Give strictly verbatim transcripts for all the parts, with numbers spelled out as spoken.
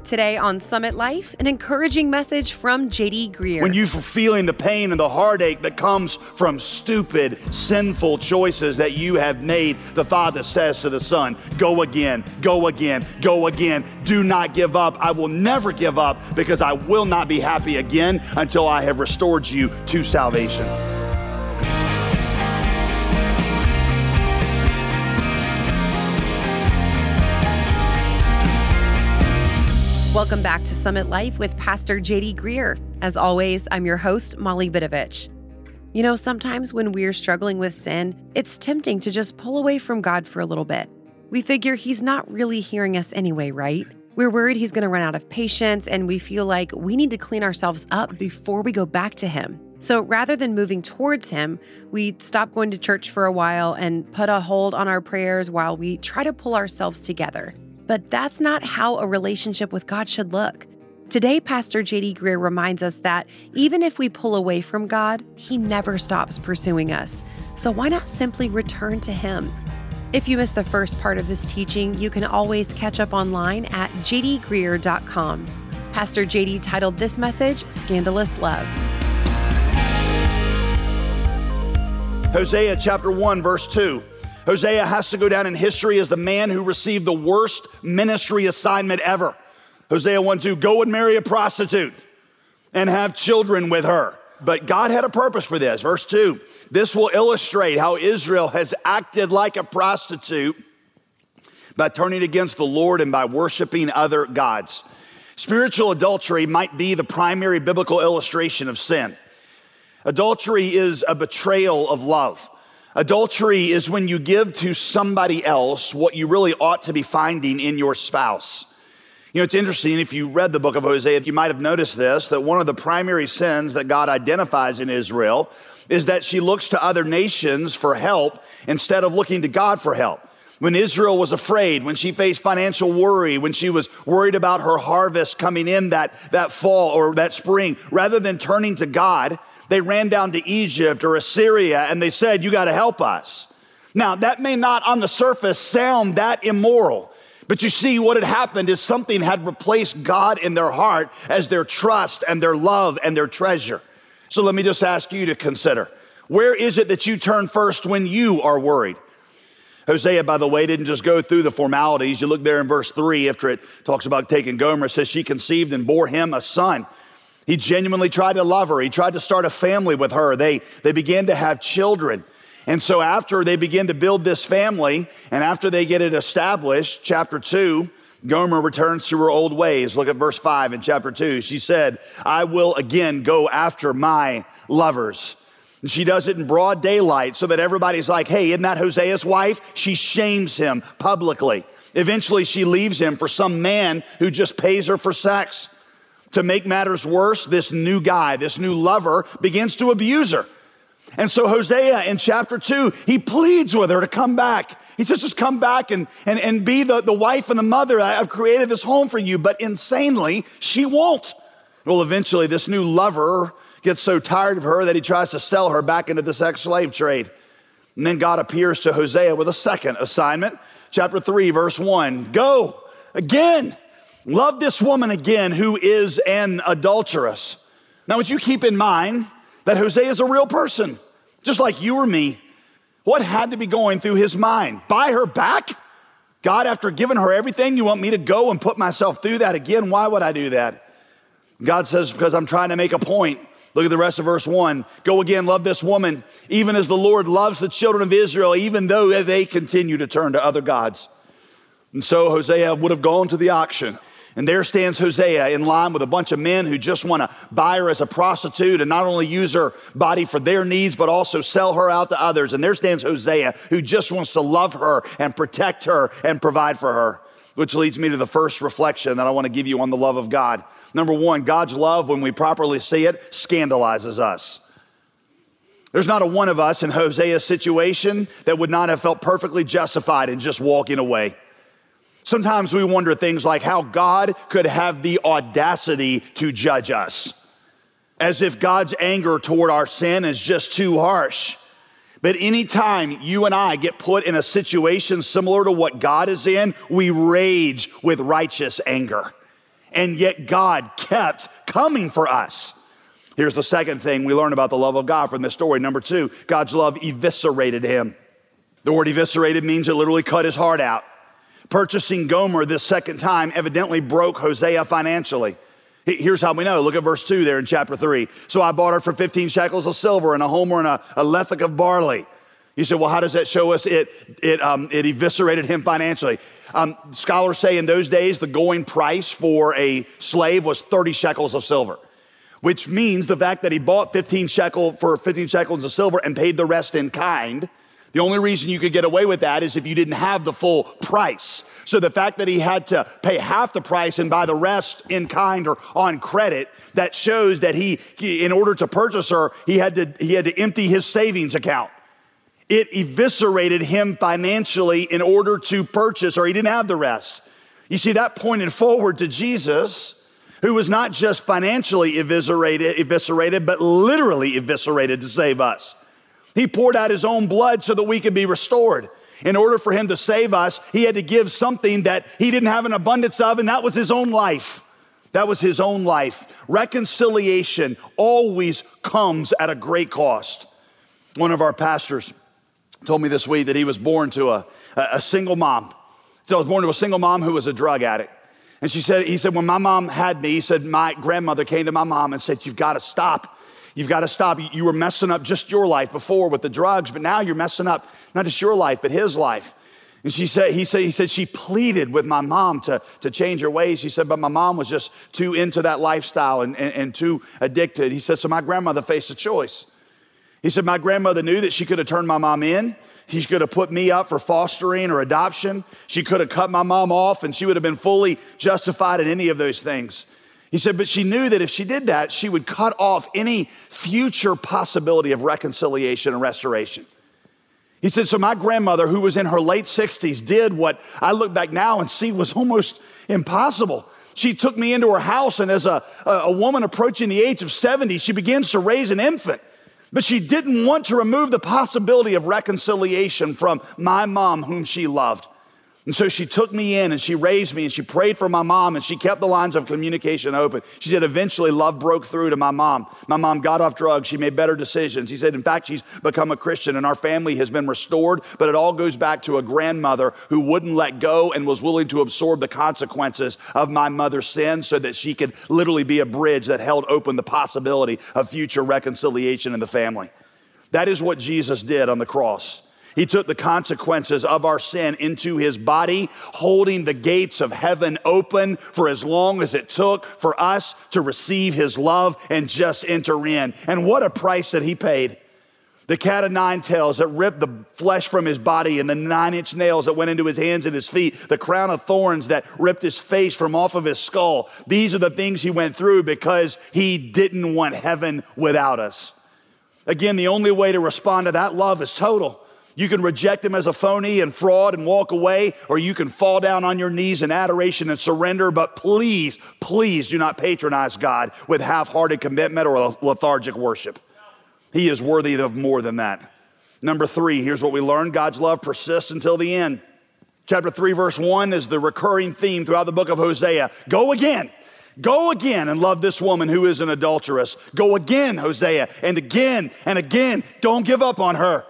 Today on Summit Life, an encouraging message from J D Greear. When you're feeling the pain and the heartache that comes from stupid, sinful choices that you have made, the Father says to the Son, go again, go again, go again. Do not give up. I will never give up because I will not be happy again until I have restored you to salvation. Welcome back to Summit Life with Pastor J D Greear. As always, I'm your host, Molly Vidovich. You know, sometimes when we're struggling with sin, it's tempting to just pull away from God for a little bit. We figure He's not really hearing us anyway, right? We're worried He's going to run out of patience, and we feel like we need to clean ourselves up before we go back to Him. So rather than moving towards Him, we stop going to church for a while and put a hold on our prayers while we try to pull ourselves together. But that's not how a relationship with God should look. Today, Pastor J D Greear reminds us that even if we pull away from God, He never stops pursuing us. So why not simply return to Him? If you missed the first part of this teaching, you can always catch up online at j d greear dot com. Pastor J D titled this message, Scandalous Love. Hosea chapter one, verse two. Hosea has to go down in history as the man who received the worst ministry assignment ever. Hosea one two, go and marry a prostitute and have children with her. But God had a purpose for this. Verse two, this will illustrate how Israel has acted like a prostitute by turning against the Lord and by worshiping other gods. Spiritual adultery might be the primary biblical illustration of sin. Adultery is a betrayal of love. Adultery is when you give to somebody else what you really ought to be finding in your spouse. You know, it's interesting, if you read the book of Hosea, you might have noticed this, that one of the primary sins that God identifies in Israel is that she looks to other nations for help instead of looking to God for help. When Israel was afraid, when she faced financial worry, when she was worried about her harvest coming in that, that fall or that spring, rather than turning to God, they ran down to Egypt or Assyria and they said, you got to help us. Now, that may not on the surface sound that immoral, but you see what had happened is something had replaced God in their heart as their trust and their love and their treasure. So let me just ask you to consider, where is it that you turn first when you are worried? Hosea, by the way, didn't just go through the formalities. You look there in verse three, after it talks about taking Gomer, it says she conceived and bore him a son. He genuinely tried to love her. He tried to start a family with her. They, they began to have children. And so after they begin to build this family, and after they get it established, chapter two, Gomer returns to her old ways. Look at verse five in chapter two. She said, I will again go after my lovers. And she does it in broad daylight so that everybody's like, hey, isn't that Hosea's wife? She shames him publicly. Eventually she leaves him for some man who just pays her for sex. To make matters worse, this new guy, this new lover, begins to abuse her. And so Hosea in chapter two, he pleads with her to come back. He says, just come back and, and, and be the, the wife and the mother. I've created this home for you. But insanely, she won't. Well, eventually this new lover gets so tired of her that he tries to sell her back into the sex slave trade. And then God appears to Hosea with a second assignment. Chapter three, verse one, go again. Love this woman again who is an adulteress. Now, would you keep in mind that Hosea is a real person, just like you or me. What had to be going through his mind? Buy her back? God, after giving her everything, you want me to go and put myself through that again? Why would I do that? God says, because I'm trying to make a point. Look at the rest of verse one. Go again, love this woman, even as the Lord loves the children of Israel, even though they continue to turn to other gods. And so Hosea would have gone to the auction. And there stands Hosea in line with a bunch of men who just want to buy her as a prostitute and not only use her body for their needs, but also sell her out to others. And there stands Hosea who just wants to love her and protect her and provide for her, which leads me to the first reflection that I want to give you on the love of God. Number one, God's love, when we properly see it, scandalizes us. There's not a one of us in Hosea's situation that would not have felt perfectly justified in just walking away. Sometimes we wonder things like how God could have the audacity to judge us, as if God's anger toward our sin is just too harsh. But anytime you and I get put in a situation similar to what God is in, we rage with righteous anger. and yet God kept coming for us. Here's the second thing we learn about the love of God from this story. Number two, God's love eviscerated him. The word eviscerated means it literally cut his heart out. Purchasing Gomer this second time evidently broke Hosea financially. Here's how we know. Look at verse two there in chapter three. So I bought her for fifteen shekels of silver and a homer and a, a lethek of barley. You say, well, how does that show us it, it, um, it eviscerated him financially? Um, scholars say in those days, the going price for a slave was thirty shekels of silver, which means the fact that he bought fifteen shekel for fifteen shekels of silver and paid the rest in kind. The only reason you could get away with that is if you didn't have the full price. So the fact that he had to pay half the price and buy the rest in kind or on credit, that shows that he, in order to purchase her, he had to, he had to empty his savings account. It eviscerated him financially in order to purchase, or he didn't have the rest. You see, that pointed forward to Jesus, who was not just financially eviscerated, eviscerated, but literally eviscerated to save us. He poured out his own blood so that we could be restored. In order for him to save us, he had to give something that he didn't have an abundance of, and that was his own life. That was his own life. Reconciliation always comes at a great cost. One of our pastors told me this week that he was born to a, a single mom. So I was born to a single mom who was a drug addict. And she said, he said, when my mom had me, he said, my grandmother came to my mom and said, you've got to stop. You've got to stop. You were messing up just your life before with the drugs, but now you're messing up not just your life, but his life. And she said, he said, he said, she pleaded with my mom to, to change her ways. He said, but my mom was just too into that lifestyle and, and, and too addicted. He said, so my grandmother faced a choice. He said, my grandmother knew that she could have turned my mom in. She could have put me up for fostering or adoption. She could have cut my mom off and she would have been fully justified in any of those things. He said, but she knew that if she did that, she would cut off any future possibility of reconciliation and restoration. He said, so my grandmother, who was in her late sixties, did what I look back now and see was almost impossible. She took me into her house, and as a, a woman approaching the age of seventy, she begins to raise an infant. But she didn't want to remove the possibility of reconciliation from my mom, whom she loved. And so she took me in and she raised me and she prayed for my mom and she kept the lines of communication open. She said eventually love broke through to my mom. My mom got off drugs. She made better decisions. He said, in fact, she's become a Christian and our family has been restored, but it all goes back to a grandmother who wouldn't let go and was willing to absorb the consequences of my mother's sin so that she could literally be a bridge that held open the possibility of future reconciliation in the family. That is what Jesus did on the cross. He took the consequences of our sin into his body, holding the gates of heaven open for as long as it took for us to receive his love and just enter in. And what a price that he paid. The cat of nine tails that ripped the flesh from his body and the nine-inch nails that went into his hands and his feet, the crown of thorns that ripped his face from off of his skull. These are the things he went through because he didn't want heaven without us. Again, the only way to respond to that love is total. You can reject him as a phony and fraud and walk away, or you can fall down on your knees in adoration and surrender. But please, please do not patronize God with half-hearted commitment or lethargic worship. He is worthy of more than that. Number three, here's what we learn. God's love persists until the end. Chapter three, verse one is the recurring theme throughout the book of Hosea. Go again. Go again and love this woman who is an adulteress. Go again, Hosea, and again and again. Don't give up on her.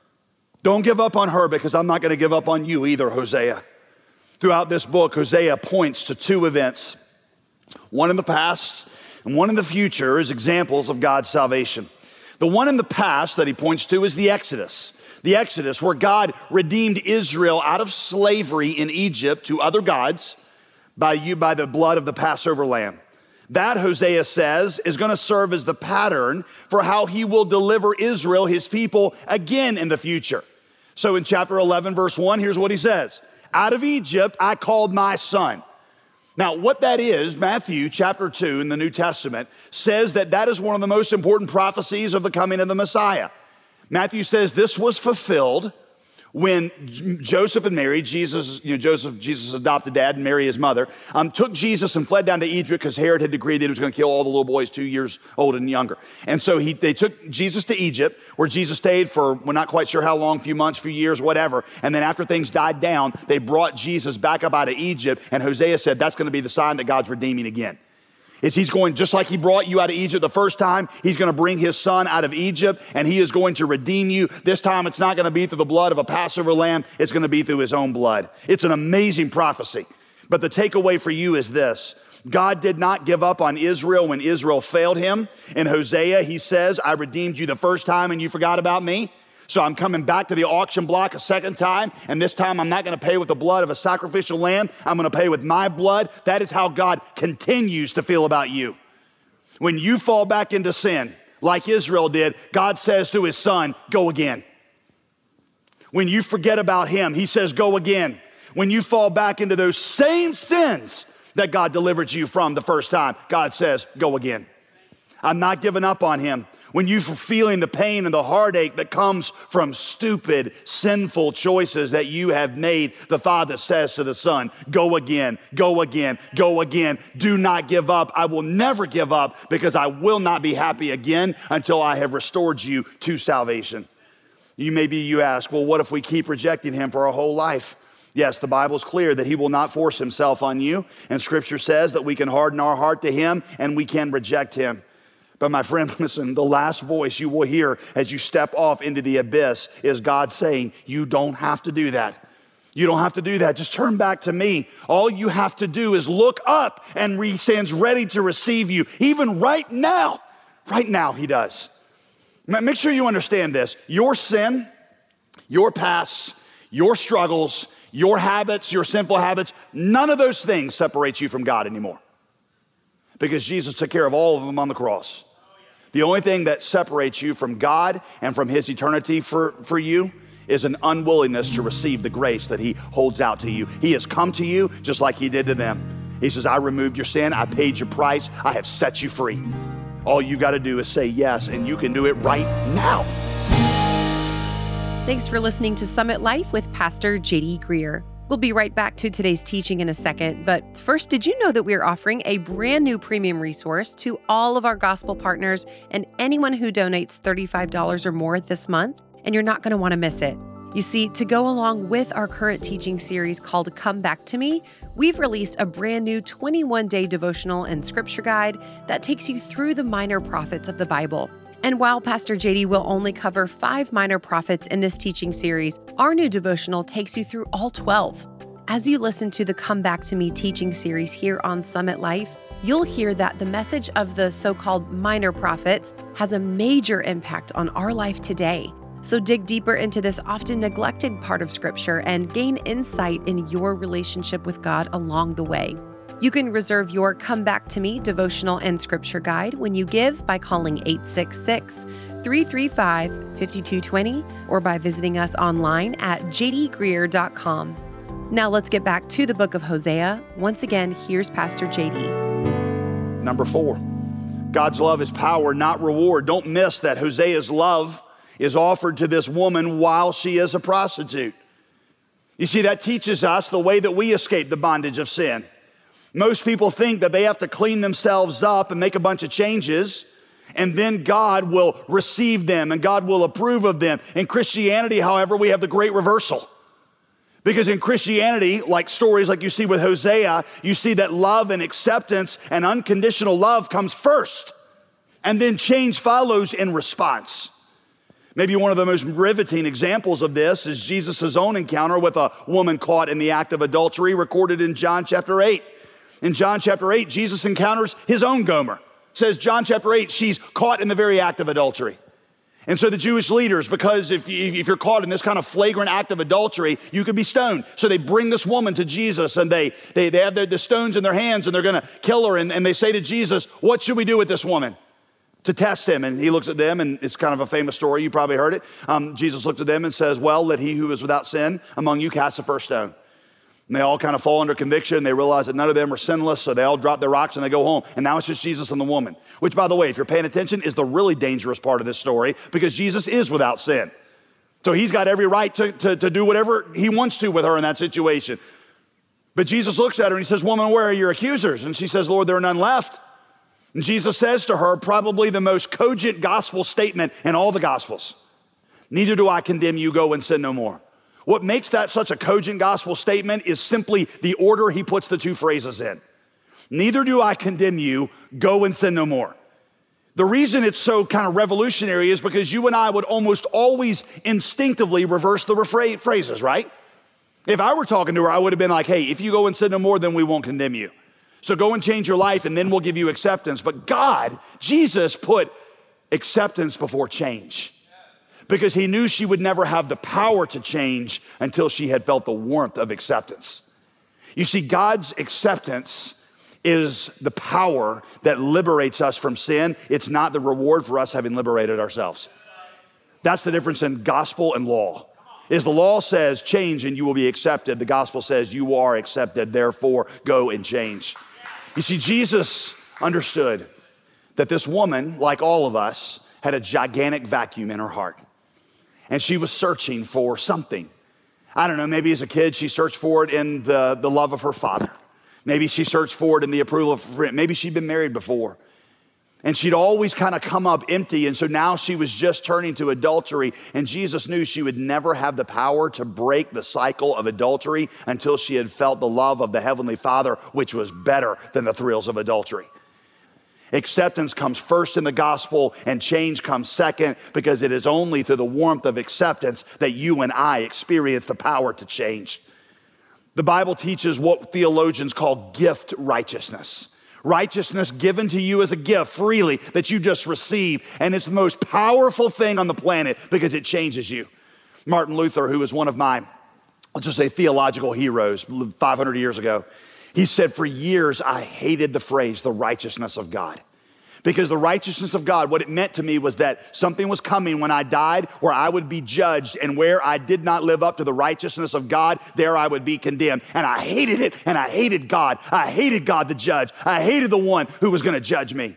Don't give up on her because I'm not going to give up on you either, Hosea. Throughout this book, Hosea points to two events. One in the past and one in the future is examples of God's salvation. The one in the past that he points to is the Exodus. The Exodus, where God redeemed Israel out of slavery in Egypt to other gods by you by the blood of the Passover lamb. That, Hosea says, is going to serve as the pattern for how he will deliver Israel, his people, again in the future. So in chapter eleven, verse one, here's what he says. Out of Egypt, I called my son. Now, what that is, Matthew chapter two in the New Testament says that that is one of the most important prophecies of the coming of the Messiah. Matthew says this was fulfilled when J- Joseph and Mary, Jesus, you know, Joseph, Jesus' adopted dad, and Mary, his mother, um, took Jesus and fled down to Egypt because Herod had decreed that he was going to kill all the little boys two years old and younger. And so he, they took Jesus to Egypt, where Jesus stayed for, we're not quite sure how long, few months, few years, whatever. And then after things died down, they brought Jesus back up out of Egypt, and Hosea said that's going to be the sign that God's redeeming again. Is he's going, just like he brought you out of Egypt the first time, he's going to bring his son out of Egypt, and he is going to redeem you. This time it's not going to be through the blood of a Passover lamb, it's going to be through his own blood. It's an amazing prophecy. But the takeaway for you is this: God did not give up on Israel when Israel failed him. In Hosea, he says, I redeemed you the first time and you forgot about me. So I'm coming back to the auction block a second time, and this time I'm not going to pay with the blood of a sacrificial lamb. I'm going to pay with my blood. That is how God continues to feel about you. When you fall back into sin, like Israel did, God says to his son, go again. When you forget about him, he says, go again. When you fall back into those same sins that God delivered you from the first time, God says, go again. I'm not giving up on him. When you're feeling the pain and the heartache that comes from stupid, sinful choices that you have made, the Father says to the Son, go again, go again, go again. Do not give up. I will never give up, because I will not be happy again until I have restored you to salvation. You maybe you ask, well, what if we keep rejecting him for our whole life? Yes, the Bible's clear that he will not force himself on you. And Scripture says that we can harden our heart to him and we can reject him. But my friend, listen, the last voice you will hear as you step off into the abyss is God saying, you don't have to do that. You don't have to do that. Just turn back to me. All you have to do is look up, and he stands ready to receive you. Even right now, right now he does. Make sure you understand this. Your sin, your past, your struggles, your habits, your sinful habits, none of those things separate you from God anymore, because Jesus took care of all of them on the cross. The only thing that separates you from God and from his eternity for, for you is an unwillingness to receive the grace that he holds out to you. He has come to you just like he did to them. He says, I removed your sin. I paid your price. I have set you free. All you got to do is say yes, and you can do it right now. Thanks for listening to Summit Life with Pastor J D Greer. We'll be right back to today's teaching in a second, but first, did you know that we are offering a brand new premium resource to all of our gospel partners and anyone who donates thirty-five dollars or more this month? And you're not going to want to miss it. You see, to go along with our current teaching series called Come Back to Me, we've released a brand new twenty-one day devotional and scripture guide that takes you through the minor prophets of the Bible. And while Pastor J D will only cover five minor prophets in this teaching series, our new devotional takes you through all twelve. As you listen to the Come Back to Me teaching series here on Summit Life, you'll hear that the message of the so-called minor prophets has a major impact on our life today. So dig deeper into this often neglected part of Scripture and gain insight in your relationship with God along the way. You can reserve your Come Back to Me devotional and scripture guide when you give by calling eight six six, three three five, five two two zero or by visiting us online at j d greer dot com. Now let's get back to the book of Hosea. Once again, here's Pastor J D. Number four, God's love is power, not reward. Don't miss that Hosea's love is offered to this woman while she is a prostitute. You see, that teaches us the way that we escape the bondage of sin. Most people think that they have to clean themselves up and make a bunch of changes, and then God will receive them and God will approve of them. In Christianity, however, we have the great reversal. Because in Christianity, like stories like you see with Hosea, you see that love and acceptance and unconditional love comes first, and then change follows in response. Maybe one of the most riveting examples of this is Jesus' own encounter with a woman caught in the act of adultery, recorded in John chapter eight. In John chapter eight, Jesus encounters his own Gomer. It says John chapter eight, she's caught in the very act of adultery. And so the Jewish leaders, because if, you, if you're caught in this kind of flagrant act of adultery, you could be stoned. So they bring this woman to Jesus, and they, they, they have their, the stones in their hands, and they're going to kill her. And, and they say to Jesus, what should we do with this woman? To test him. And he looks at them, and it's kind of a famous story. You probably heard it. Um, Jesus looked at them and says, well, let he who is without sin among you cast the first stone. And they all kind of fall under conviction. They realize that none of them are sinless, so they all drop their rocks and they go home. And now it's just Jesus and the woman, which, by the way, if you're paying attention, is the really dangerous part of this story, because Jesus is without sin. So he's got every right to, to, to do whatever he wants to with her in that situation. But Jesus looks at her and he says, woman, where are your accusers? And she says, Lord, there are none left. And Jesus says to her, probably the most cogent gospel statement in all the gospels. Neither do I condemn you, go and sin no more. What makes that such a cogent gospel statement is simply the order he puts the two phrases in. Neither do I condemn you, go and sin no more. The reason it's so kind of revolutionary is because you and I would almost always instinctively reverse the rephrase, phrases, right? If I were talking to her, I would have been like, hey, if you go and sin no more, then we won't condemn you. So go and change your life and then we'll give you acceptance. But God, Jesus put acceptance before change because he knew she would never have the power to change until she had felt the warmth of acceptance. You see, God's acceptance is the power that liberates us from sin. It's not the reward for us having liberated ourselves. That's the difference in gospel and law. Is the law says change and you will be accepted. The gospel says you are accepted, therefore go and change. You see, Jesus understood that this woman, like all of us, had a gigantic vacuum in her heart. And she was searching for something. I don't know, maybe as a kid she searched for it in the, the love of her father. Maybe she searched for it in the approval of her friend. Maybe she'd been married before. And she'd always kind of come up empty. And so now she was just turning to adultery. And Jesus knew she would never have the power to break the cycle of adultery until she had felt the love of the Heavenly Father, which was better than the thrills of adultery. Acceptance comes first in the gospel and change comes second, because it is only through the warmth of acceptance that you and I experience the power to change. The Bible teaches what theologians call gift righteousness. Righteousness given to you as a gift freely that you just received. And it's the most powerful thing on the planet because it changes you. Martin Luther, who was one of my, let's just say, theological heroes five hundred years ago, he said, for years I hated the phrase, the righteousness of God. Because the righteousness of God, what it meant to me was that something was coming when I died where I would be judged, and where I did not live up to the righteousness of God, there I would be condemned. And I hated it, and I hated God. I hated God the judge. I hated the one who was gonna judge me.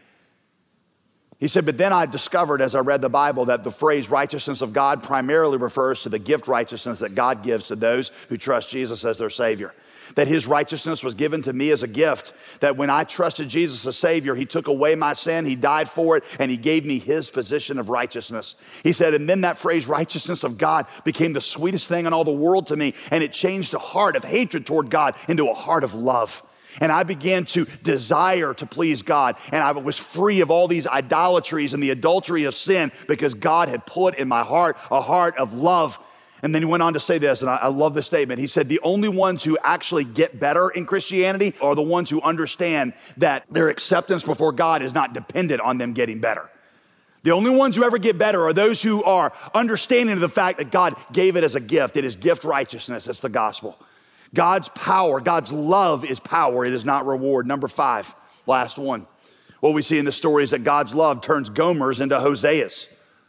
He said, but then I discovered as I read the Bible that the phrase righteousness of God primarily refers to the gift righteousness that God gives to those who trust Jesus as their Savior. That his righteousness was given to me as a gift, that when I trusted Jesus as Savior, he took away my sin, he died for it, and he gave me his position of righteousness. He said, and then that phrase, righteousness of God, became the sweetest thing in all the world to me, and it changed a heart of hatred toward God into a heart of love. And I began to desire to please God, and I was free of all these idolatries and the adultery of sin because God had put in my heart a heart of love. And then he went on to say this, and I, I love this statement. He said, the only ones who actually get better in Christianity are the ones who understand that their acceptance before God is not dependent on them getting better. The only ones who ever get better are those who are understanding of the fact that God gave it as a gift. It is gift righteousness. It's the gospel. God's power, God's love is power. It is not reward. Number five, last one. What we see in the story is that God's love turns Gomers into Hoseas.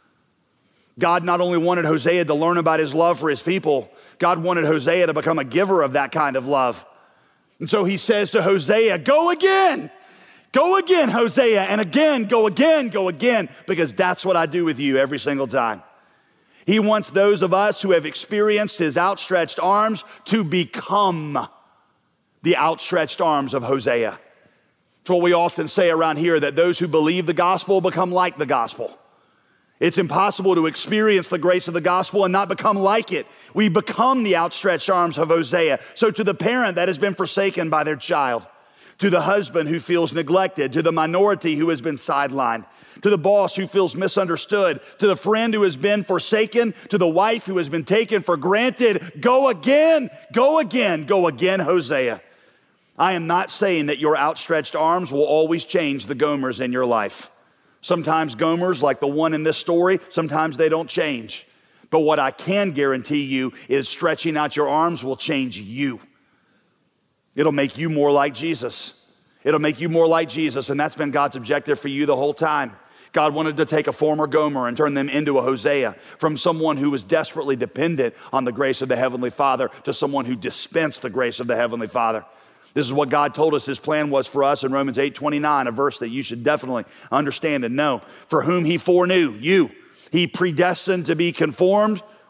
God not only wanted Hosea to learn about his love for his people, God wanted Hosea to become a giver of that kind of love. And so he says to Hosea, go again, go again, Hosea, and again, go again, go again, because that's what I do with you every single time. He wants those of us who have experienced his outstretched arms to become the outstretched arms of Hosea. It's what we often say around here, that those who believe the gospel become like the gospel. It's impossible to experience the grace of the gospel and not become like it. We become the outstretched arms of Hosea. So to the parent that has been forsaken by their child, to the husband who feels neglected, to the minority who has been sidelined, to the boss who feels misunderstood, to the friend who has been forsaken, to the wife who has been taken for granted, go again, go again, go again, Hosea. I am not saying that your outstretched arms will always change the Gomers in your life. Sometimes Gomers, like the one in this story, sometimes they don't change. But what I can guarantee you is stretching out your arms will change you. It'll make you more like Jesus. It'll make you more like Jesus, and that's been God's objective for you the whole time. God wanted to take a former Gomer and turn them into a Hosea, from someone who was desperately dependent on the grace of the Heavenly Father to someone who dispensed the grace of the Heavenly Father. This is what God told us his plan was for us in Romans eight twenty-nine, a verse that you should definitely understand and know. For whom he foreknew, you, he predestined to be conformed.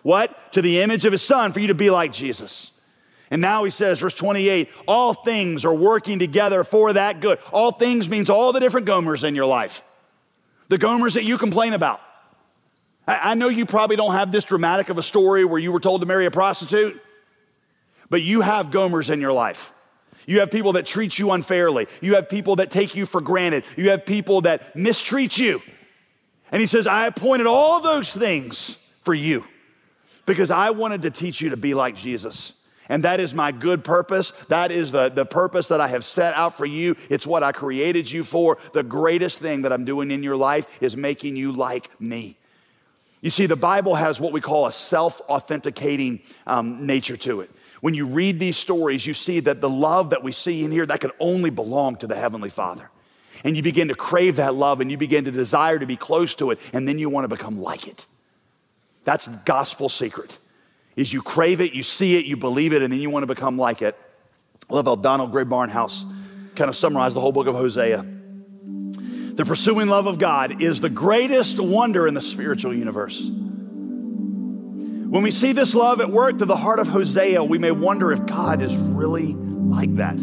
What? To the image of his son, for you to be like Jesus. And now he says, verse twenty-eight, all things are working together for that good. All things means all the different Gomers in your life. The Gomers that you complain about. I, I know you probably don't have this dramatic of a story where you were told to marry a prostitute, but you have Gomers in your life. You have people that treat you unfairly. You have people that take you for granted. You have people that mistreat you. And he says, I appointed all those things for you because I wanted to teach you to be like Jesus. And that is my good purpose. That is the, the purpose that I have set out for you. It's what I created you for. The greatest thing that I'm doing in your life is making you like me. You see, the Bible has what we call a self-authenticating um, nature to it. When you read these stories, you see that the love that we see in here, that can only belong to the Heavenly Father. And you begin to crave that love and you begin to desire to be close to it, and then you want to become like it. That's the gospel secret, is you crave it, you see it, you believe it, and then you want to become like it. I love how Donald Gray Barnhouse kind of summarized the whole book of Hosea. The pursuing love of God is the greatest wonder in the spiritual universe. When we see this love at work to the heart of Hosea, we may wonder if God is really like that.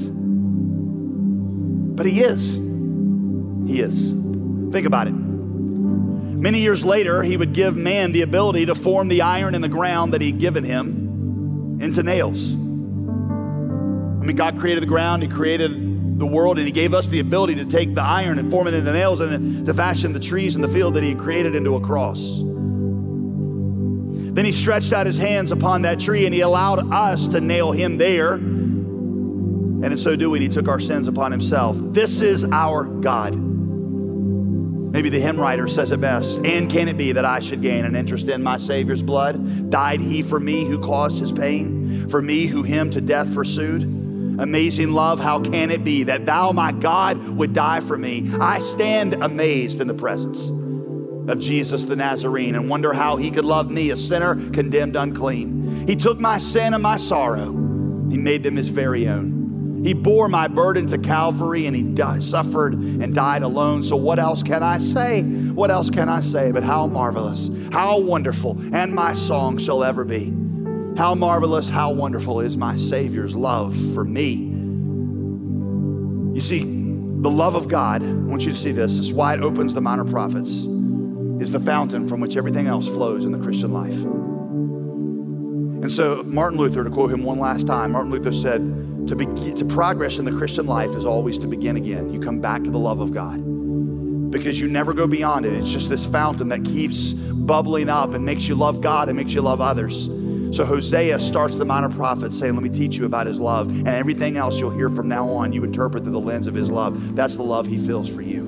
But he is. He is. Think about it. Many years later, he would give man the ability to form the iron in the ground that he'd given him into nails. I mean, God created the ground, he created the world, and he gave us the ability to take the iron and form it into nails and to fashion the trees in the field that he had created into a cross. Then he stretched out his hands upon that tree and he allowed us to nail him there. And in so doing, he took our sins upon himself. This is our God. Maybe the hymn writer says it best. And can it be that I should gain an interest in my Savior's blood? Died he for me who caused his pain? For me who him to death pursued? Amazing love, how can it be that thou, my God, would die for me? I stand amazed in the presence of Jesus the Nazarene and wonder how he could love me, a sinner condemned unclean. He took my sin and my sorrow. He made them his very own. He bore my burden to Calvary and he died, suffered and died alone. So what else can I say? What else can I say but how marvelous, how wonderful, and my song shall ever be. How marvelous, how wonderful is my Savior's love for me. You see, the love of God, I want you to see this, is why it opens the minor prophets, is the fountain from which everything else flows in the Christian life. And so Martin Luther, to quote him one last time, Martin Luther said, to, be, to progress in the Christian life is always to begin again. You come back to the love of God because you never go beyond it. It's just this fountain that keeps bubbling up and makes you love God and makes you love others. So Hosea starts the minor prophets saying, let me teach you about his love. And everything else you'll hear from now on, you interpret through the lens of his love. That's the love he feels for you.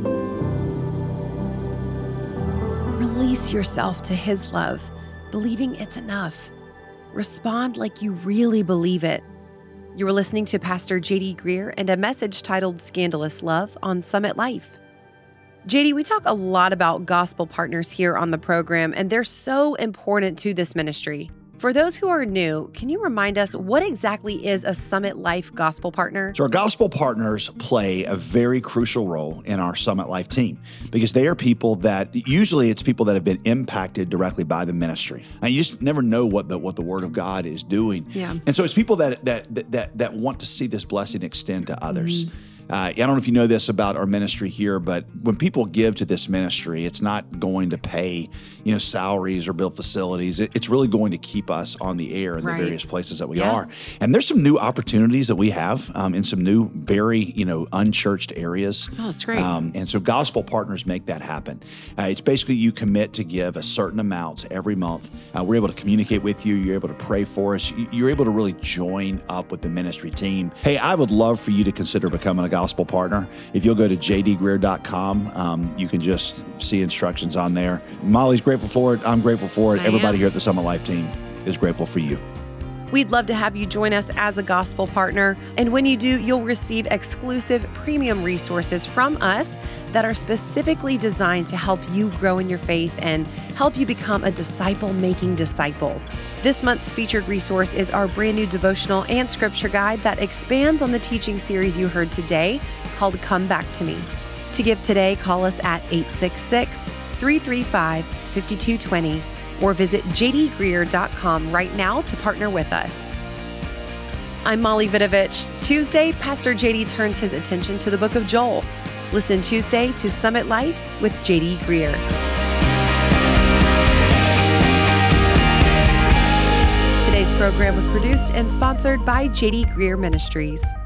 Release yourself to his love, believing it's enough. Respond like you really believe it. You were listening to Pastor J D Greear and a message titled Scandalous Love on Summit Life. J D, we talk a lot about gospel partners here on the program, and they're so important to this ministry. For those who are new, can you remind us what exactly is a Summit Life gospel partner? So our gospel partners play a very crucial role in our Summit Life team because they are people that, usually it's people that have been impacted directly by the ministry. And you just never know what the what the Word of God is doing. Yeah. And so it's people that that that that want to see this blessing extend to others. Mm-hmm. Uh, I don't know if you know this about our ministry here, but when people give to this ministry, it's not going to pay, you know, salaries or build facilities. It, it's really going to keep us on the air in right. the various places that we yeah. are. And there's some new opportunities that we have um, in some new, very, you know, unchurched areas. Oh, that's great. Um, and so gospel partners make that happen. Uh, it's basically you commit to give a certain amount every month. Uh, we're able to communicate with you. You're able to pray for us. You're able to really join up with the ministry team. Hey, I would love for you to consider becoming a gospel gospel partner. If you'll go to j d greear dot com, um, you can just see instructions on there. Molly's grateful for it. I'm grateful for it. I Everybody am. here at the Summit Life team is grateful for you. We'd love to have you join us as a gospel partner. And when you do, you'll receive exclusive premium resources from us that are specifically designed to help you grow in your faith and help you become a disciple-making disciple. This month's featured resource is our brand new devotional and scripture guide that expands on the teaching series you heard today called Come Back to Me. To give today, call us at eight six six, three three five, five two two zero or visit j d greer dot com right now to partner with us. I'm Molly Vidovich. Tuesday, Pastor J D turns his attention to the book of Joel. Listen Tuesday to Summit Life with J D Greer. Today's program was produced and sponsored by J D Greer Ministries.